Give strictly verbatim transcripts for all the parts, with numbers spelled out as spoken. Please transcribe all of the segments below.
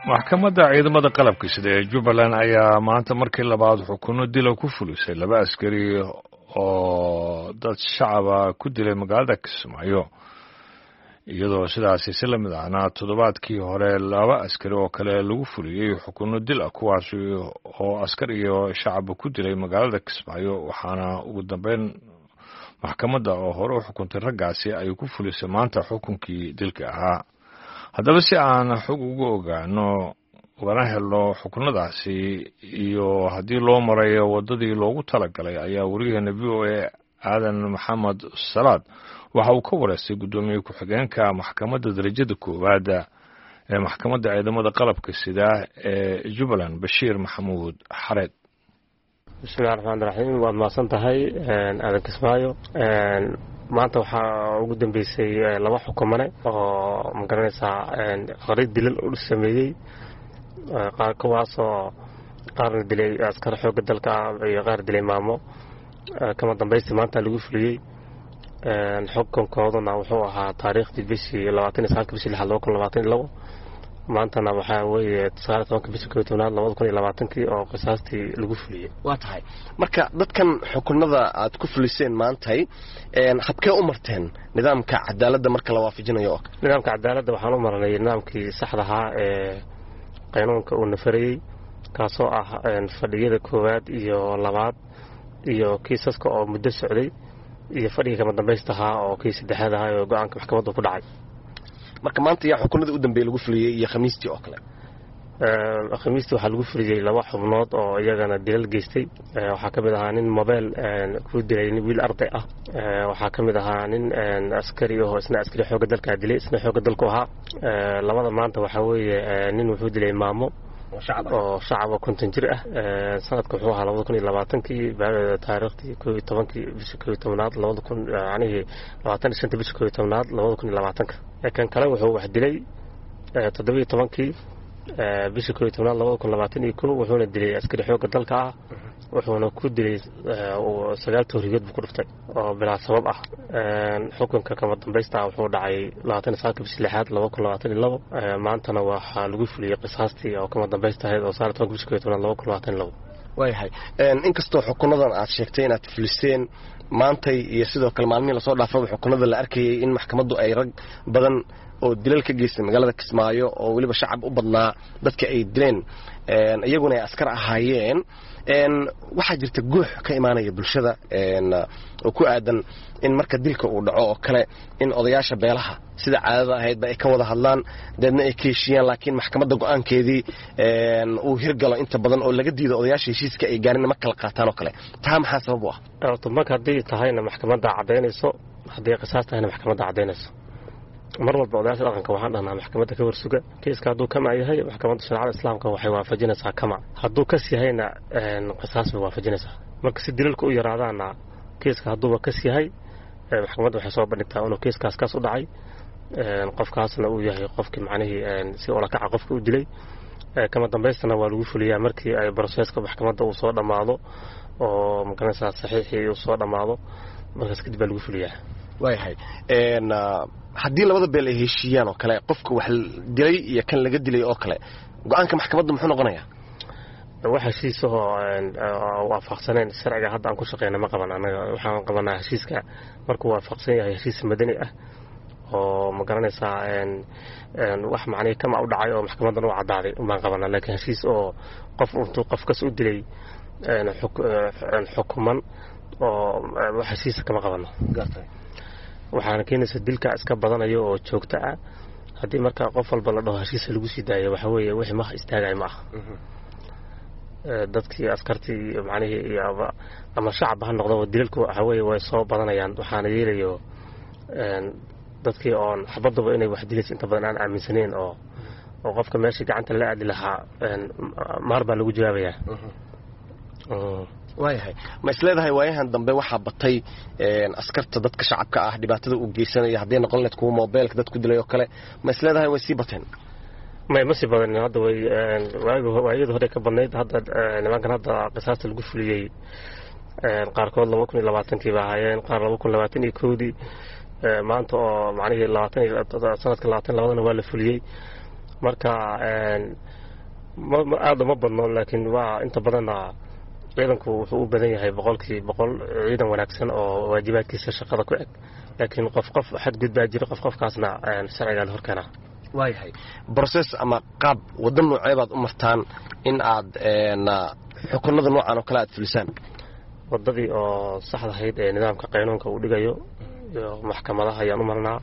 maxkamadda ciidamada qalabka sida ee Jubbaland ayaa maanta markii labaad xukuno dilo ku fulisay laba askari oo dad shacab ku dilay magaalada Kismaayo iyadoo sidaasi si la mid ahna toddobaadkii hore laba askari oo kale lagu fuliyay xukuno dil ah kuwaas oo askari iyo shacab ku dilay magaalada Kismaayo waxaana ugu dambeyn maxkamadda oo hore u xukuntay raggaasi ay ku fulisay maanta xukunkii dilka ahaa haddaba si aan xog ugu ogaano ugana helno xukunadaasi iyo haddii loo marayo waddadii loogu talagalay ayaa wariyaheena v o a aadan maxamed salaad waxa uu ka wareystay guddoomiye ku-xigeenka maxkamadda darajada koowaad ee maxkamadda ciidamada qalabka sida ee Jubbaland Bashiir Maxamuud Xareed. bismillahi raxmaani raxiim waad mahadsan tahay aadan Kismaayo maanta waxaa ugu dambeysay laba xukumane oo magaranaysaa qori dilal u sameeyay qaar kuwaasoo qaarna dilay askar xoogga dalka iyo qaar dilay maamo kama dambeystii maanta lagu fuliyey xukunkooduna wuxuu ahaa taariikhdii bishii labaatan iyo sagaalka bishii lixaad laba kun labaatan iyo labo maantana waxaa weeye sagaal iyo tobanka bishii kow iyo tobnaad labada kun iyo labaatankii oo qisaastii lagu fuliyey. waa tahay marka dadkan xukunada aad ku fuliseen maantay habkee u marteen nidaamka cadaaladda marka la waafajinayo oo nidaamka cadaaladda waxaan u marnay nidaamkii saxda ahaa ee qaynuunka uu nafarayey kaasoo ah fadhiyada koowaad iyo labaad iyo kiisaska oo muddo socday iyo fadhiga kama dambaysta ahaa oo kii saddexaad ahaa oo go'aanka maxkamadda ku dhacay. marka maanta yaa xukunada u dambeeyay lagu fuliyay iyo khamiistii oo kale ee khamiistii waxa lagu fuliyay laba xubnood oo iyagana dilal geystay waxa kamid ahaa nin mobile ku dilay wiil arday ah waxa kamid ahaa nin askari oo isna askari xoogga dalka dilay isna xoogga dalku ahaa labada maanta waxa weeye nin wuxuu dilay maamo oo shacab konton jir ah sanadka wuxuu ahaa labada kun iyo labaatankii taariikhdii kow iyo tobankii bishii kow iyo tobnaad labada kun yacni labaatan iyo shanta bishii kow iyo tobnaad labada kun iyo labaatanka kan kale wuxuu wax dilay toddoba iyo tobankii bishii kow iyo tobnaad labada kun labaatan iyo kow wuxuuna dilay askari xoogga dalka ah wuxuuna ku dilay sagaal tooriyood buu ku dhuftay oo bilaa sabab ah xukunka kama dambaysta wuxuu dhacay labaatan iyo sagaalka bishii lixaad laba kun labaatan iyo labo maantana waxaa lagu fuliyey qisaastii oo kama dambaysta ahayd oo sagaal iyo tobanka bishii kow iyo tobnaad laba kun labaatan iyo labo. waayahay inkastoo xukunadan aad sheegtay inaad fuliseen maantay iyo sidoo kale maalmihii lasoo dhaafaba xukunada la arkayay in maxkamaddu ay rag badan oo dilal ka geystay magaalada Kismaayo oo waliba shacab u badnaa dadka ay dileen iyaguna ay askar ahaayeen waxaa jirta guux ka imaanaya bulshada oo ku aadan in marka dilka uu dhaco oo kale in odayaasha beelaha sida caadada ahaydba ay ka wada hadlaan deedna ay ka heshiiyaan laakiin maxkamadda go'aankeedii uu hirgalo inta badan oo laga diido odayaasha heshiiska ay gaarin ma kala qaataan oo kale taa maxaa sabab u ah marka haddii tahayna maxkamadda caddaynayso haddii qisaas tahayna maxkamadda caddaynayso mar walba odayaasha dhaqanka waxaan dhahnaa maxkamadda ka warsuga kiiska hadduu kama yahay maxkamadda shareecada islaamka waxay waafajinaysaa kama hadduu kas yahayna qisaas bay waafajinaysaa marka si dilalka u yaraadaana kiiska hadduuba kas yahay maxkamadda waxay soo bandhigtaa inuu kiiskaas kaas u dhacay qofkaasna uu yahay qofkii macnihii si olakaca qofka u dilay kama dambaystana waa lagu fuliyaa markii ay broseska maxkamadda uu soo dhammaado oo magaranaysaa saxiixii uu soo dhammaado markaas kadib baa lagu fuliyaa. waayahay haddii labada beel ay heshiiyaan oo kale qofka wax dilay iyo kan laga dilay oo kale go'aanka maxkamadda muxuu noqonayaa wax heshiisahoo waafaqsaneen sharciga hadda aan ku shaqeyna ma qaban anaga waxaan qabanaa heshiiska markuu waafaqsan yahay heshiis madani ah oo ma garanaysaa wax macnihii kama u dhacay oo maxkamaddan u caddaaday baan qabanaa laakiin heshiis oo qof intuu qofkas u dilay xukuman oo wax heshiisa kama qabano waxaana keenaysa dilka iska badanayo oo joogto ah haddii markaa qof walba la dhaho heshiisa lagu sii daayo waxa weeye wixii ma istaagay ma aha dadkii askartii macnihii ama shacab ha noqdo dilalku waxa weeye way soo badanayaan waxaana yeelayo dadkii oon xabaduba inay wax dilaysa inta badan aan aaminsaneyn oo oo qofka meeshii gacanta la aadi lahaa maar baa lagu jawaabayaa. waayahay ma isleedahay waayahan dambe waxaa batay askarta dadka shacabka ah dhibaatada uu geysanaya haddii noqon lahayd kuwa mobilka dadku dilay oo kale ma isleedahay way sii bateen may ma sii badan hadda way waayada hore ka badnayd hadda nimankan hadda qisaasta lagu fuliyey qaarkood laba kun iyo labaatankii baa ahaayeen qaar laba kun labaatan iyo kowdii maanta oo macnihii labaatan sanadka labaatan labadana waa la fuliyey marka aada ma badno laakiin waa inta badanna ciidanku wuxuu u badan yahay boqolkii boqol ciidan wanaagsan oo waajibaadkiisa shaqada ku eg laakiin qof qof xadgudbaa jira qof qofkaasna sharciga la horkeenaa waayahay brocess ama qaab waddan noocee baad u martaan in aad xukunada noocan oo kale aad fulisaan waddadii oo saxda ahayd ee nidaamka qaynuunka uu dhigayo iyo maxkamadaha ayaan u marnaa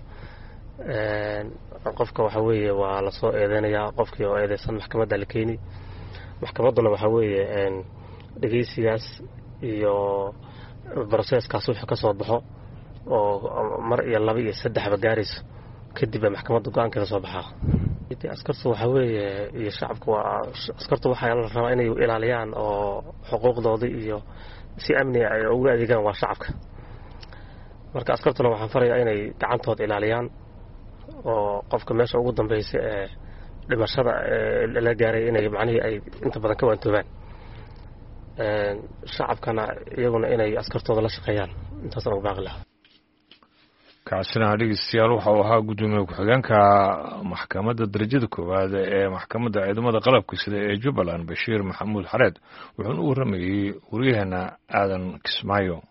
qofka waxa weeye waa lasoo eedeynayaa qofkii oo eedeysan maxkamadda la keeni maxkamadduna waxa weeye dhegeysigaas iyo brocesskaas wuxuu ka soo baxo oo mar iyo laba iyo saddexba gaarayso kadib baa maxkamadda go-aankeeda soo baxaa askartu waxa weeye iyo shacabku waa askartu waxaa la rabaa inay ilaaliyaan oo xuquuqdoodii iyo si amni ay ugu adeegaan waa shacabka marka askartuna waxaan farayaa inay gacantooda ilaaliyaan oo qofka meesha ugu dambaysa ee dhimashada la gaaray inay macnihii ay inta badan ka waantoobaan shacabkana iyaguna inay askartooda la shaqeeyaan intaasna ugu baaqi lahaa kaasina dhegeystayaal waxa uu ahaa guddoomiye ku-xigeenka maxkamadda darajada koowaad ee maxkamadda ciidamada qalabka sida ee jubbaland bashiir maxamuud xareed wuxuuna u warramayey waryaheena aadan kismaayo